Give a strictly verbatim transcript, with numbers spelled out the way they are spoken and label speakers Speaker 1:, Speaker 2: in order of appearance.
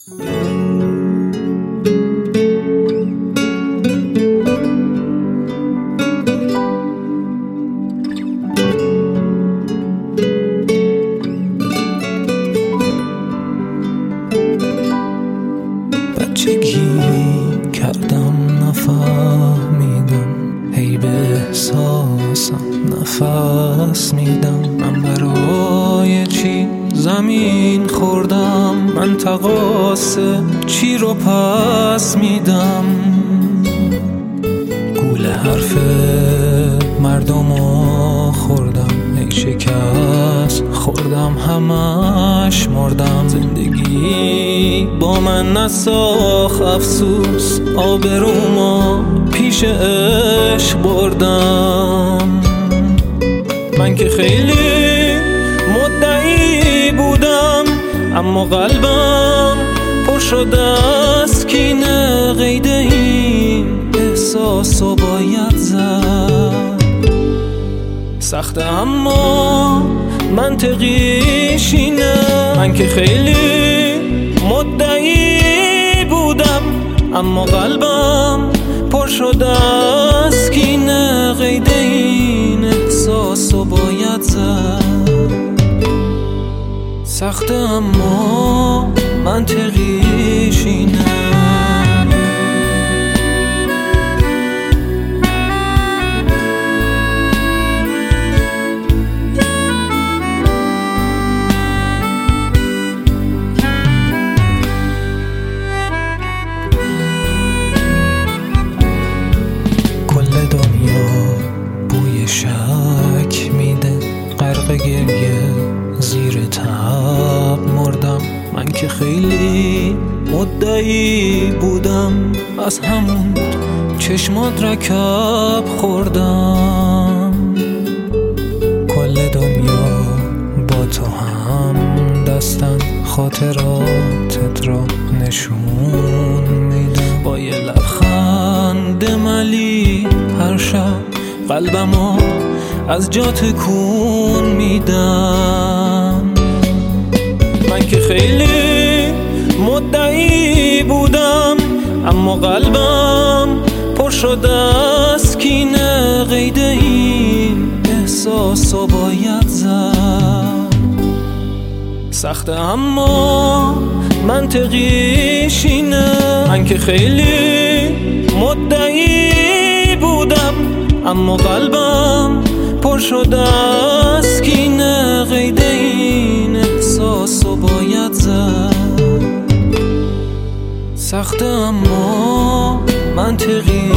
Speaker 1: بچگی کردم نفهمیدم، هی به احساسم نفس میدم. من برای چی زمین خوردم؟ من تقاصه چی رو پس میدم؟ گوله حرف مردمو خوردم، ای شکست خوردم همش مردم. زندگی با من نساخ افسوس، آبروما پیش عشق بردم. من که خیلی مدعی بودم، اما قلبم پر شده از کینه. قید این احساسو باید زد، سخته اما منطقیش اینه. من که خیلی مدعی بودم، اما قلبم پر شده از کینه. قید این احساسو باید زد، سخته اما منطقیش اینه. شک میده غرق گریه زیر تب مردم. من که خیلی مدعی بودم، از همون چشمات رکب خوردم. کل دنیا با تو هم دستن، خاطراتت را نشون میدم. با یه لبخند ملی هر شب قلبمو از جا تکون میدم. من که خیلی مدعی بودم، اما قلبم پر شده از کینه. قید این احساسو باید زد، سخته اما منطقیش اینه. من که خیلی مدعی بودم، اما قلبم پر شده از کینه. قید این احساسو باید زد، سخته اما منطقی